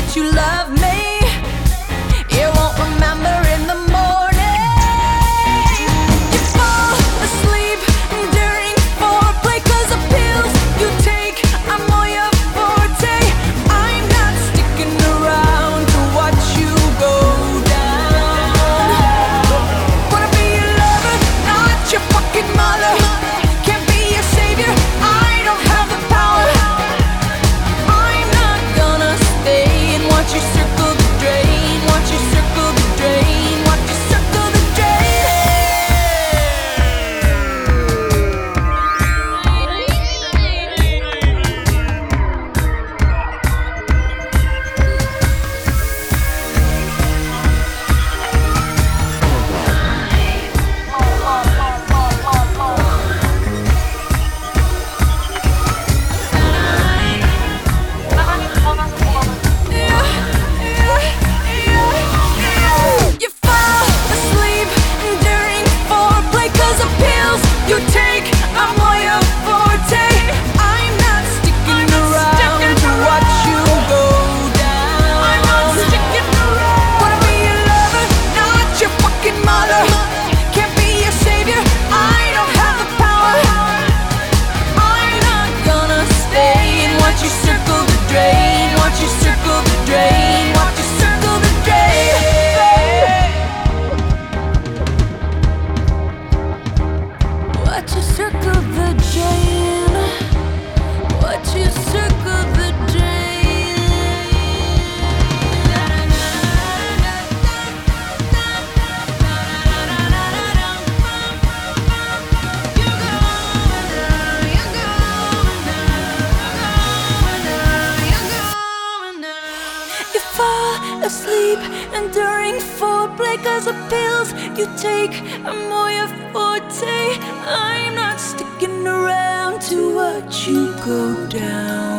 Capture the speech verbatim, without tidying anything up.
that you love me. You won't remember in the morning. You fall asleep during foreplay 'cause the pills you take are more your forte. I'm not sticking around to watch you go down. Wanna be your lover, not your fucking mother. Can't be your savior, I don't have the power. I'm not gonna stay and watch you circle the drain. Watch you circle the drain. Watch you circle the You fall asleep during foreplay 'cause the pills you take are more your forte. I'm not sticking around to watch you go down. I'm not sticking around. Wanna be your lover, not your fucking mother. Can't be your savior, I don't have the power. I'm not gonna stay and watch you circle the drain. Watch you circle the drain. Watch you circle the drain. Watch you circle the drain. Watch you circle the You fall asleep and during foreplay 'cause the pills you take are more your forte. I'm not sticking around to watch you go down.